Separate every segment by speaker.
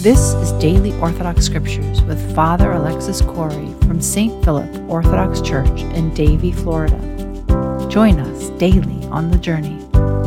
Speaker 1: This is Daily Orthodox Scriptures with Father Alexis Corey from St. Philip Orthodox Church in Davie, Florida. Join us daily on the journey.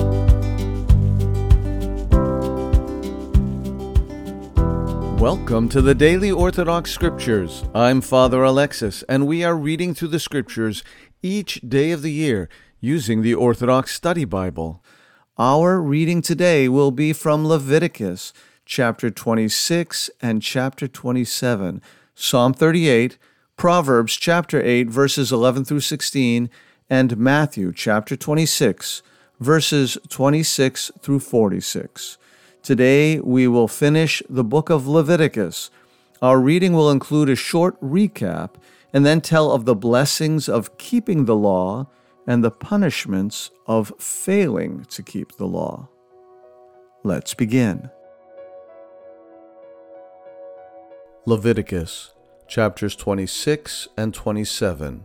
Speaker 2: Welcome to the Daily Orthodox Scriptures. I'm Father Alexis, and we are reading through the Scriptures each day of the year using the Orthodox Study Bible. Our reading today will be from Leviticus, chapter 26 and chapter 27, Psalm 38, Proverbs chapter 8, verses 11 through 16, and Matthew chapter 26, verses 26 through 46. Today we will finish the book of Leviticus. Our reading will include a short recap and then tell of the blessings of keeping the law and the punishments of failing to keep the law. Let's begin. Leviticus, chapters 26 and 27.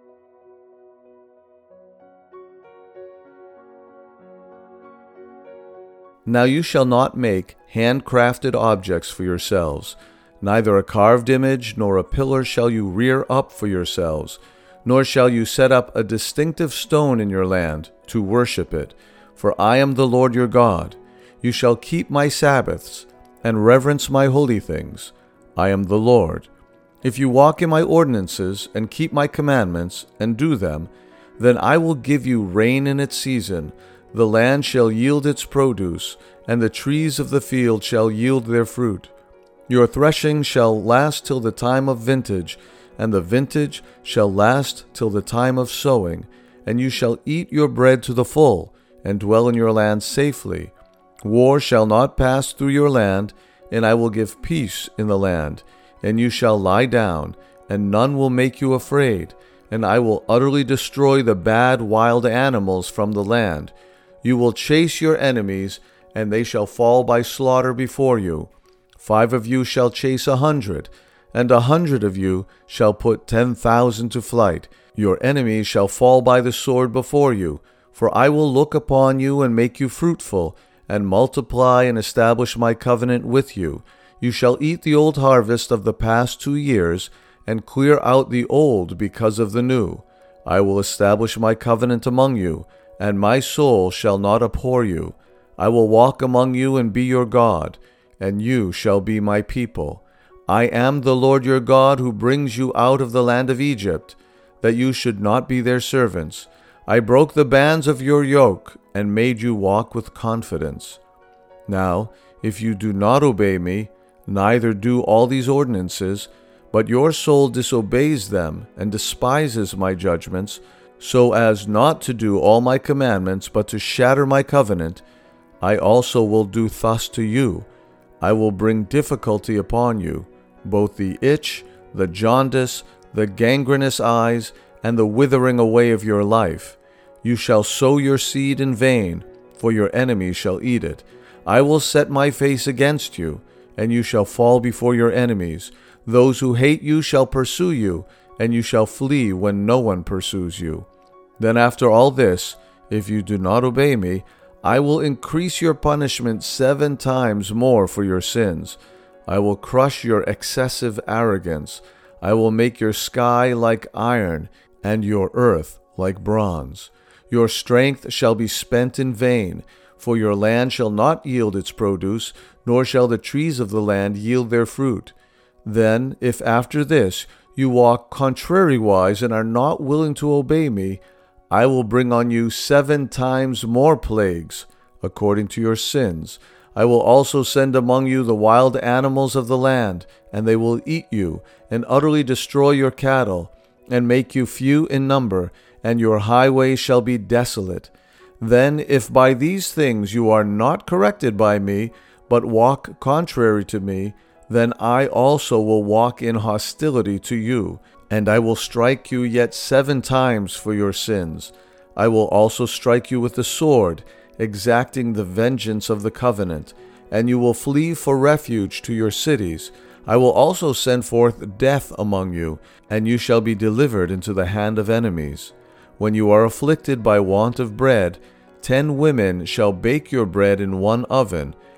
Speaker 2: Now you shall not make handcrafted objects for yourselves, neither a carved image nor a pillar shall you rear up for yourselves, nor shall you set up a distinctive stone in your land to worship it. For I am the Lord your God. You shall keep my Sabbaths and reverence my holy things. I am the Lord. If you walk in my ordinances and keep my commandments and do them, then I will give you rain in its season. The land shall yield its produce, and the trees of the field shall yield their fruit. Your threshing shall last till the time of vintage, and the vintage shall last till the time of sowing, and you shall eat your bread to the full, and dwell in your land safely. War shall not pass through your land, and I will give peace in the land, and you shall lie down, and none will make you afraid, and I will utterly destroy the bad wild animals from the land. You will chase your enemies, and they shall fall by slaughter before you. 5 of you shall chase 100, and 100 of you shall put 10,000 to flight. Your enemies shall fall by the sword before you, for I will look upon you and make you fruitful, and multiply and establish my covenant with you. You shall eat the old harvest of the past 2 years, and clear out the old because of the new. I will establish my covenant among you, and my soul shall not abhor you. I will walk among you and be your God, and you shall be my people. I am the Lord your God who brings you out of the land of Egypt, that you should not be their servants. I broke the bands of your yoke and made you walk with confidence. Now, if you do not obey me, neither do all these ordinances, but your soul disobeys them and despises my judgments, so as not to do all my commandments, but to shatter my covenant, I also will do thus to you. I will bring difficulty upon you, both the itch, the jaundice, the gangrenous eyes, and the withering away of your life. You shall sow your seed in vain, for your enemies shall eat it. I will set my face against you, and you shall fall before your enemies. Those who hate you shall pursue you, and you shall flee when no one pursues you. Then after all this, if you do not obey me, I will increase your punishment 7 times more for your sins. I will crush your excessive arrogance. I will make your sky like iron, and your earth like bronze. Your strength shall be spent in vain, for your land shall not yield its produce, nor shall the trees of the land yield their fruit. Then, if after this you walk contrariwise and are not willing to obey me, I will bring on you 7 times more plagues, according to your sins. I will also send among you the wild animals of the land, and they will eat you, and utterly destroy your cattle, and make you few in number, and your highways shall be desolate. Then, if by these things you are not corrected by me, but walk contrary to me, then I also will walk in hostility to you, and I will strike you yet 7 times for your sins. I will also strike you with the sword, exacting the vengeance of the covenant, and you will flee for refuge to your cities. I will also send forth death among you, and you shall be delivered into the hand of enemies. When you are afflicted by want of bread, 10 women shall bake your bread in one oven,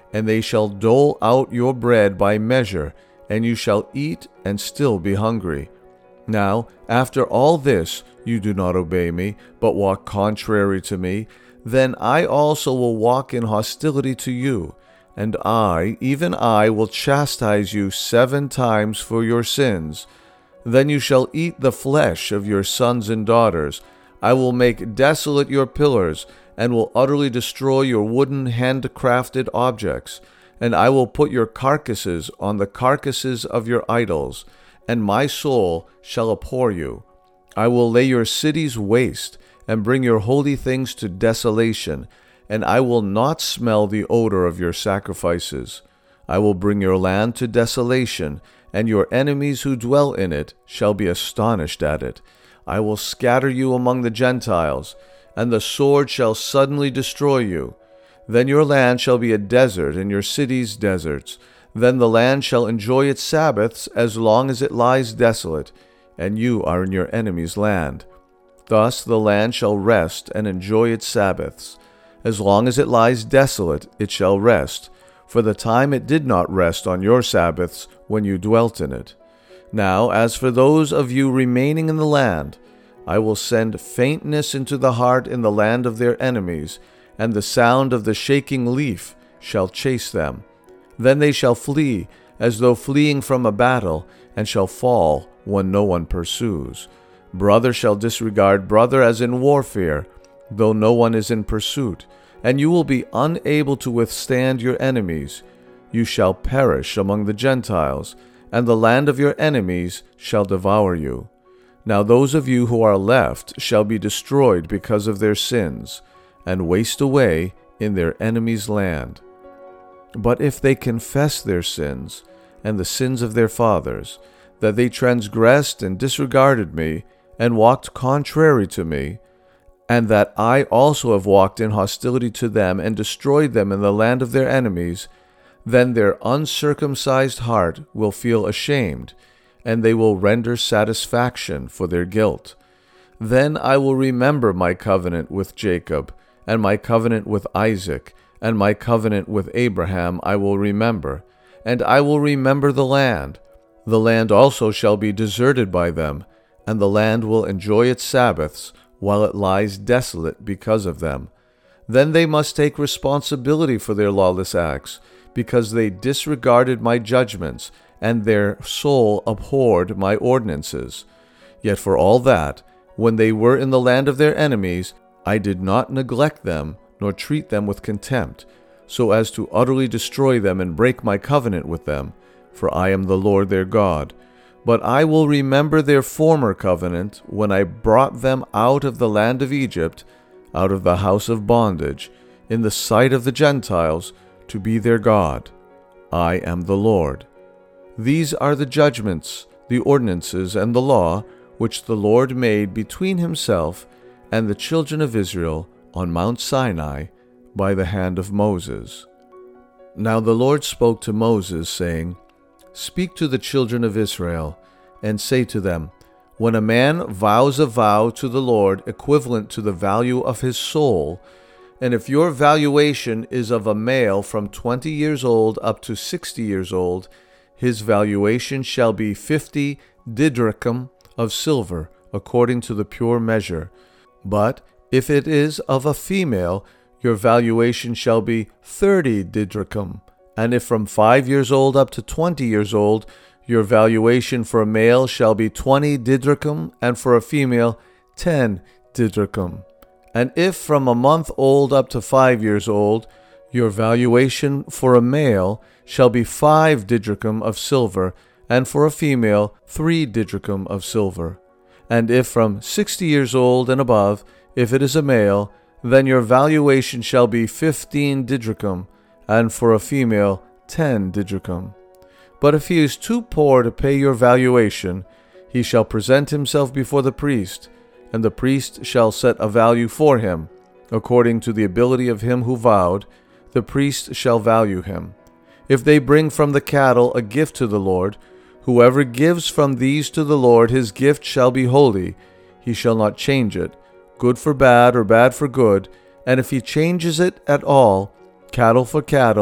Speaker 2: and they shall dole out your bread by measure, and you shall eat and still be hungry. Now, after all this, you do not obey me, but walk contrary to me, then I also will walk in hostility to you, and I, even I, will chastise you 7 times for your sins. Then you shall eat the flesh of your sons and daughters. I will make desolate your pillars, and will utterly destroy your wooden handcrafted objects. And I will put your carcasses on the carcasses of your idols, and my soul shall abhor you. I will lay your cities waste, and bring your holy things to desolation, and I will not smell the odor of your sacrifices. I will bring your land to desolation, and your enemies who dwell in it shall be astonished at it. I will scatter you among the Gentiles, and the sword shall suddenly destroy you. Then your land shall be a desert, and your cities deserts. Then the land shall enjoy its Sabbaths as long as it lies desolate, and you are in your enemy's land. Thus the land shall rest and enjoy its Sabbaths. As long as it lies desolate, it shall rest, for the time it did not rest on your Sabbaths when you dwelt in it. Now, as for those of you remaining in the land, I will send faintness into the heart in the land of their enemies, and the sound of the shaking leaf shall chase them. Then they shall flee, as though fleeing from a battle, and shall fall when no one pursues. Brother shall disregard brother as in warfare, though no one is in pursuit, and you will be unable to withstand your enemies. You shall perish among the Gentiles, and the land of your enemies shall devour you. Now those of you who are left shall be destroyed because of their sins, and waste away in their enemies' land. But if they confess their sins, and the sins of their fathers, that they transgressed and disregarded me, and walked contrary to me, and that I also have walked in hostility to them, and destroyed them in the land of their enemies, then their uncircumcised heart will feel ashamed, and they will render satisfaction for their guilt. Then I will remember my covenant with Jacob, and my covenant with Isaac, and my covenant with Abraham I will remember, and I will remember the land. The land also shall be deserted by them, and the land will enjoy its Sabbaths, while it lies desolate because of them. Then they must take responsibility for their lawless acts, because they disregarded my judgments, and their soul abhorred my ordinances. Yet for all that, when they were in the land of their enemies, I did not neglect them, nor treat them with contempt, so as to utterly destroy them and break my covenant with them, for I am the Lord their God. But I will remember their former covenant, when I brought them out of the land of Egypt, out of the house of bondage, in the sight of the Gentiles, to be their God. I am the Lord. These are the judgments, the ordinances, and the law, which the Lord made between himself and the children of Israel on Mount Sinai by the hand of Moses. Now the Lord spoke to Moses, saying, Speak to the children of Israel, and say to them, When a man vows a vow to the Lord equivalent to the value of his soul, and if your valuation is of a male from 20 years old up to 60 years old, his valuation shall be 50 didrachim of silver, according to the pure measure. But if it is of a female, your valuation shall be 30 didrachim. And if from 5 years old up to 20 years old, your valuation for a male shall be 20 didrachim, and for a female 10 didrachim. And if from a month old up to 5 years old, your valuation for a male shall be 5 didrachim of silver, and for a female 3 didrachim of silver. And if from 60 years old and above, if it is a male, then your valuation shall be 15 didrachim, and for a female 10 didrachim. But if he is too poor to pay your valuation, he shall present himself before the priest, and the priest shall set a value for him. According to the ability of him who vowed, the priest shall value him. If they bring from the cattle a gift to the Lord, whoever gives from these to the Lord, his gift shall be holy. He shall not change it, good for bad or bad for good. And if he changes it at all, cattle for cattle,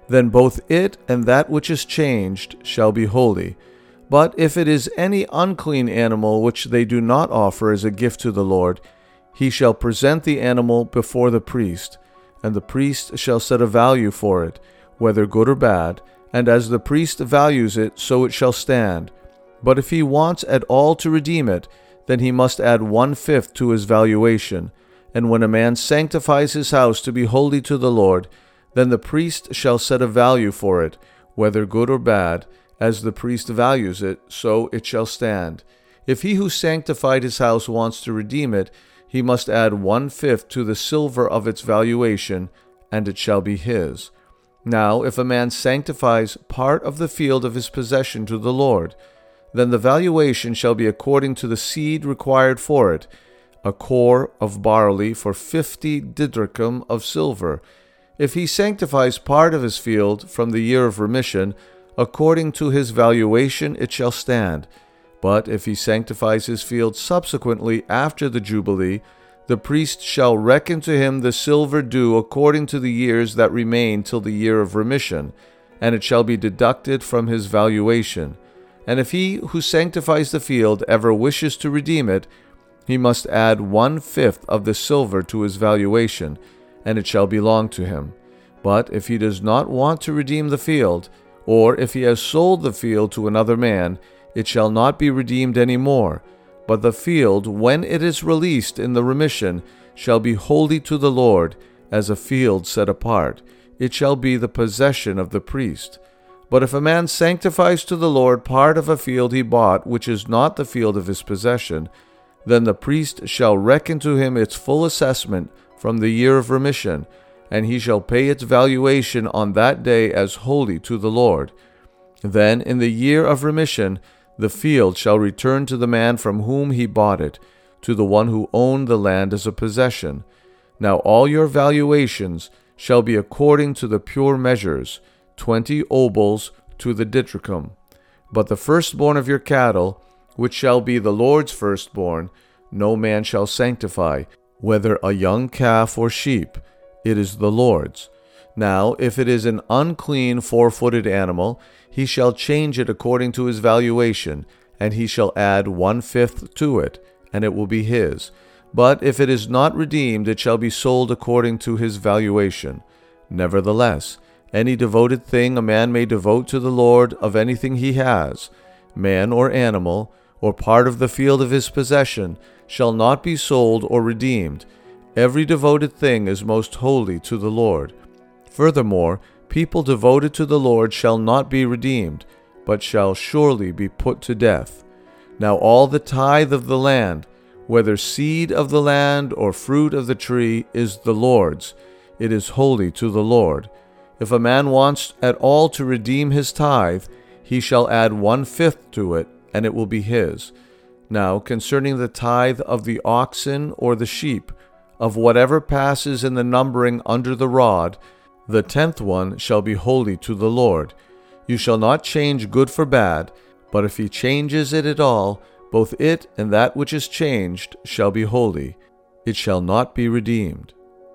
Speaker 2: then both it and that which is changed shall be holy. But if it is any unclean animal which they do not offer as a gift to the Lord, he shall present the animal before the priest, and the priest shall set a value for it, whether good or bad, and as the priest values it, so it shall stand. But if he wants at all to redeem it, then he must add 1/5 to his valuation. And when a man sanctifies his house to be holy to the Lord, then the priest shall set a value for it, whether good or bad, as the priest values it, so it shall stand. If he who sanctified his house wants to redeem it, he must add 1/5 to the silver of its valuation, and it shall be his. Now, if a man sanctifies part of the field of his possession to the Lord, then the valuation shall be according to the seed required for it, a kor of barley for 50 didrachim of silver. If he sanctifies part of his field from the year of remission, according to his valuation it shall stand. But if he sanctifies his field subsequently after the Jubilee, the priest shall reckon to him the silver due according to the years that remain till the year of remission, and it shall be deducted from his valuation. And if he who sanctifies the field ever wishes to redeem it, he must add 1/5 of the silver to his valuation, and it shall belong to him. But if he does not want to redeem the field, or if he has sold the field to another man, it shall not be redeemed any more. But the field, when it is released in the remission, shall be holy to the Lord, as a field set apart. It shall be the possession of the priest. But if a man sanctifies to the Lord part of a field he bought, which is not the field of his possession, then the priest shall reckon to him its full assessment from the year of remission, and he shall pay its valuation on that day as holy to the Lord. Then in the year of remission the field shall return to the man from whom he bought it, to the one who owned the land as a possession. Now all your valuations shall be according to the pure measures, 20 obols to the didrachim. But the firstborn of your cattle, which shall be the Lord's firstborn, no man shall sanctify, whether a young calf or sheep, it is the Lord's. Now, if it is an unclean 4-footed animal, he shall change it according to his valuation, and he shall add 1/5 to it, and it will be his. But if it is not redeemed, it shall be sold according to his valuation. Nevertheless, any devoted thing a man may devote to the Lord of anything he has, man or animal, or part of the field of his possession, shall not be sold or redeemed. Every devoted thing is most holy to the Lord. Furthermore, people devoted to the Lord shall not be redeemed, but shall surely be put to death. Now all the tithe of the land, whether seed of the land or fruit of the tree, is the Lord's. It is holy to the Lord. If a man wants at all to redeem his tithe, he shall add 1/5 to it, and it will be his. Now concerning the tithe of the oxen or the sheep, of whatever passes in the numbering under the rod, the 10th one shall be holy to the Lord. You shall not change good for bad, but if he changes it at all, both it and that which is changed shall be holy. It shall not be redeemed.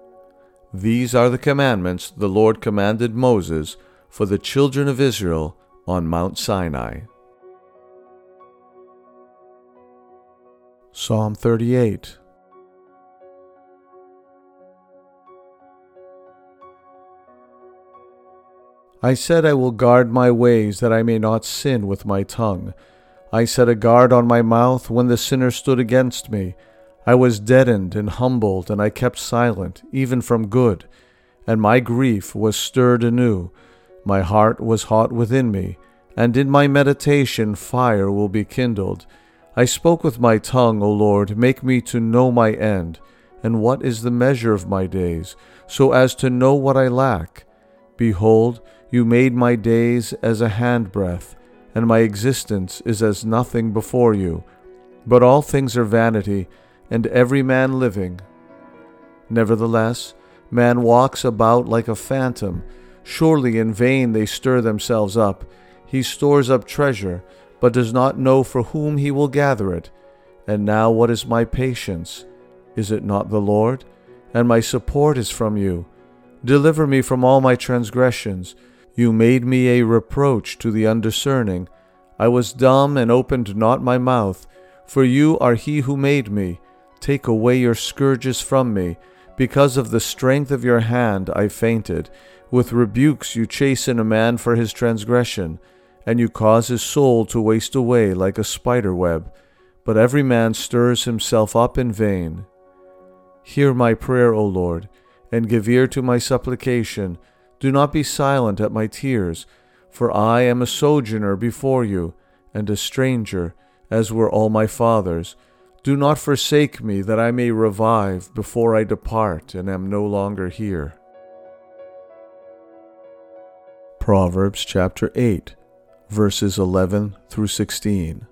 Speaker 2: These are the commandments the Lord commanded Moses for the children of Israel on Mount Sinai. Psalm 38. I said, I will guard my ways, that I may not sin with my tongue. I set a guard on my mouth when the sinner stood against me. I was deadened and humbled, and I kept silent, even from good. And my grief was stirred anew. My heart was hot within me, and in my meditation fire will be kindled. I spoke with my tongue, O Lord, make me to know my end, and what is the measure of my days, so as to know what I lack. Behold, you made my days as a handbreadth, and my existence is as nothing before you. But all things are vanity, and every man living. Nevertheless, man walks about like a phantom. Surely in vain they stir themselves up. He stores up treasure, but does not know for whom he will gather it. And now what is my patience? Is it not the Lord? And my support is from you. Deliver me from all my transgressions. You made me a reproach to the undiscerning. I was dumb and opened not my mouth. For you are he who made me. Take away your scourges from me. Because of the strength of your hand I fainted. With rebukes you chasten a man for his transgression, and you cause his soul to waste away like a spider web. But every man stirs himself up in vain. Hear my prayer, O Lord, and give ear to my supplication. Do not be silent at my tears, for I am a sojourner before you, and a stranger, as were all my fathers. Do not forsake me, that I may revive before I depart and am no longer here. Proverbs chapter 8, verses 11 through 16.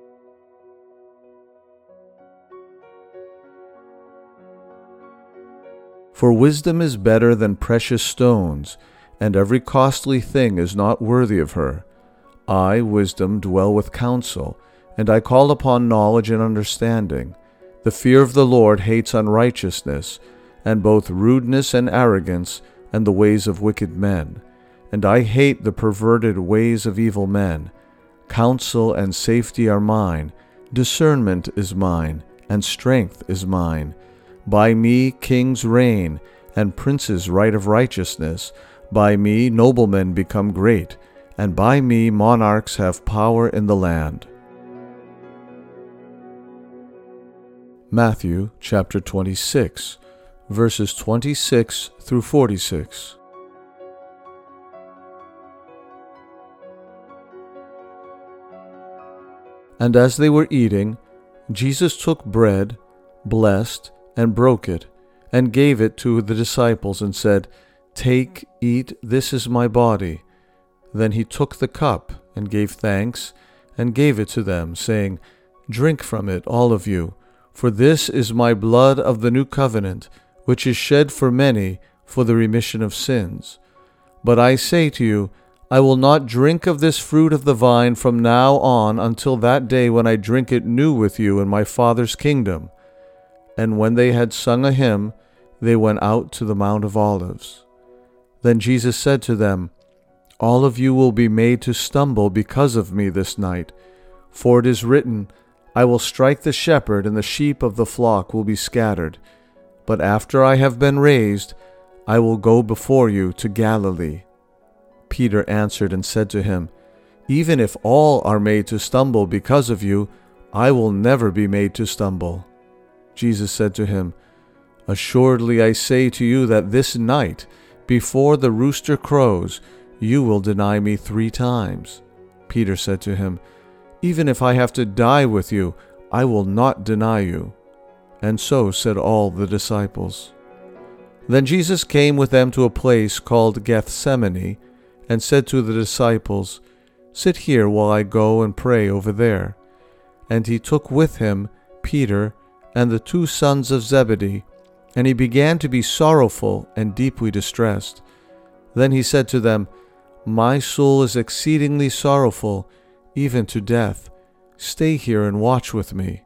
Speaker 2: For wisdom is better than precious stones, and every costly thing is not worthy of her. I, wisdom, dwell with counsel, and I call upon knowledge and understanding. The fear of the Lord hates unrighteousness, and both rudeness and arrogance, and the ways of wicked men. And I hate the perverted ways of evil men. Counsel and safety are mine, discernment is mine, and strength is mine. By me kings reign, and princes write of righteousness. By me noblemen become great, and by me monarchs have power in the land. Matthew chapter 26, verses 26 through 46. And as they were eating, Jesus took bread, blessed, and broke it, and gave it to the disciples, and said, Take, eat, this is my body. Then he took the cup, and gave thanks, and gave it to them, saying, Drink from it, all of you, for this is my blood of the new covenant, which is shed for many for the remission of sins. But I say to you, I will not drink of this fruit of the vine from now on until that day when I drink it new with you in my Father's kingdom. And when they had sung a hymn, they went out to the Mount of Olives. Then Jesus said to them, All of you will be made to stumble because of me this night. For it is written, I will strike the shepherd, and the sheep of the flock will be scattered. But after I have been raised, I will go before you to Galilee. Peter answered and said to him, Even if all are made to stumble because of you, I will never be made to stumble. Jesus said to him, Assuredly I say to you that this night, before the rooster crows, you will deny me 3 times. Peter said to him, Even if I have to die with you, I will not deny you. And so said all the disciples. Then Jesus came with them to a place called Gethsemane, and said to the disciples, Sit here while I go and pray over there. And he took with him Peter and the 2 sons of Zebedee, and he began to be sorrowful and deeply distressed. Then he said to them, My soul is exceedingly sorrowful, even to death. Stay here and watch with me.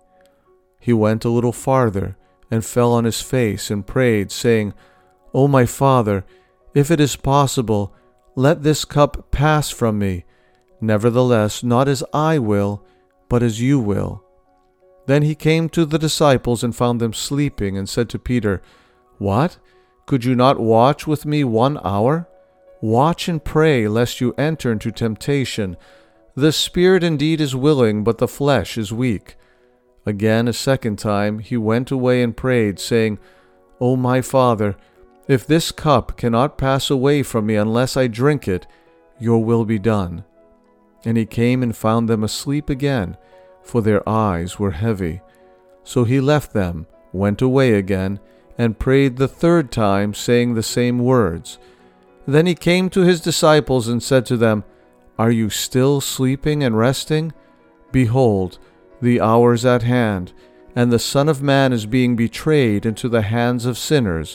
Speaker 2: He went a little farther, and fell on his face, and prayed, saying, O my Father, if it is possible, let this cup pass from me. Nevertheless, not as I will, but as you will. Then he came to the disciples and found them sleeping, and said to Peter, What? Could you not watch with me 1 hour? Watch and pray, lest you enter into temptation. The spirit indeed is willing, but the flesh is weak. Again, a second time, he went away and prayed, saying, O my Father, if this cup cannot pass away from me unless I drink it, your will be done. And he came and found them asleep again, for their eyes were heavy. So he left them, went away again, and prayed the 3rd time, saying the same words. Then he came to his disciples and said to them, Are you still sleeping and resting? Behold, the hour is at hand, and the Son of Man is being betrayed into the hands of sinners.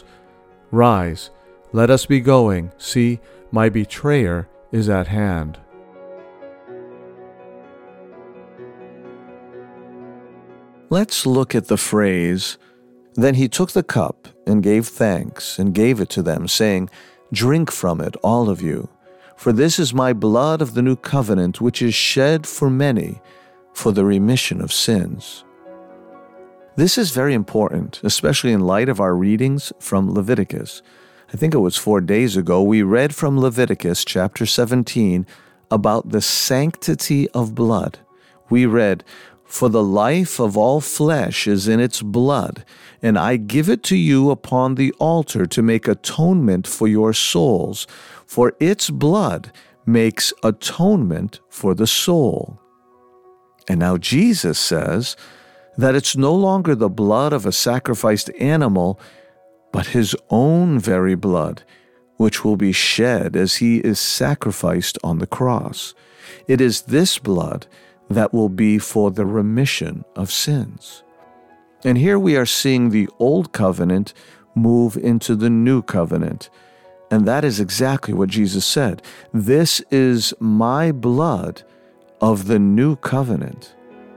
Speaker 2: Rise, let us be going. See, my betrayer is at hand. Let's look at the phrase, Then he took the cup and gave thanks and gave it to them, saying, Drink from it, all of you, For this is my blood of the new covenant, which is shed for many for the remission of sins. This is very important, especially in light of our readings from Leviticus. I think it was 4 days ago, we read from Leviticus chapter 17 about the sanctity of blood. We read, "For the life of all flesh is in its blood, and I give it to you upon the altar to make atonement for your souls, for its blood makes atonement for the soul." And now Jesus says that it's no longer the blood of a sacrificed animal, but his own very blood, which will be shed as he is sacrificed on the cross. It is this blood that will be for the remission of sins. And here we are seeing the old covenant move into the new covenant. And that is exactly what Jesus said. This is my blood of the new covenant.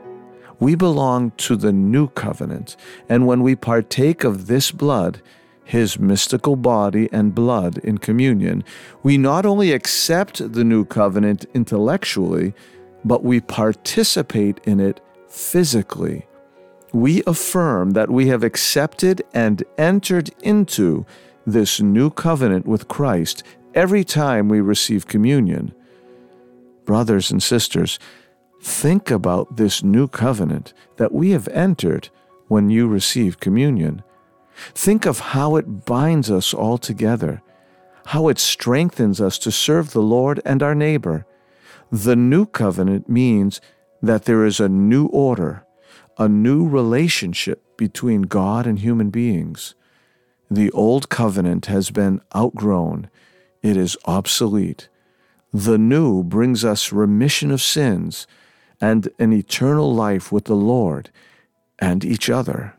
Speaker 2: We belong to the new covenant, and when we partake of this blood, his mystical body and blood in communion, we not only accept the new covenant intellectually, but we participate in it physically. We affirm that we have accepted and entered into this new covenant with Christ every time we receive communion. Brothers and sisters, think about this new covenant that we have entered when you receive communion. Think of how it binds us all together, how it strengthens us to serve the Lord and our neighbor. The new covenant means that there is a new order, a new relationship between God and human beings. The old covenant has been outgrown. It is obsolete. The new brings us remission of sins and an eternal life with the Lord and each other.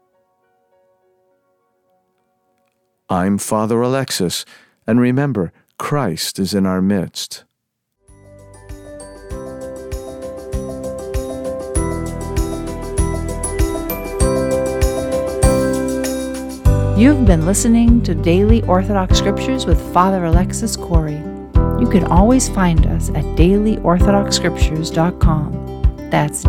Speaker 2: I'm Father Alexis, and remember, Christ is in our midst.
Speaker 1: You've been listening to Daily Orthodox Scriptures with Father Alexis Corey. You can always find us at dailyorthodoxscriptures.com. That's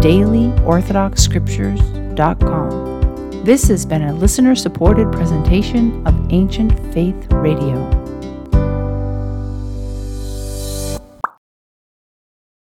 Speaker 1: dailyorthodoxscriptures.com. This has been a listener-supported presentation of Ancient Faith Radio.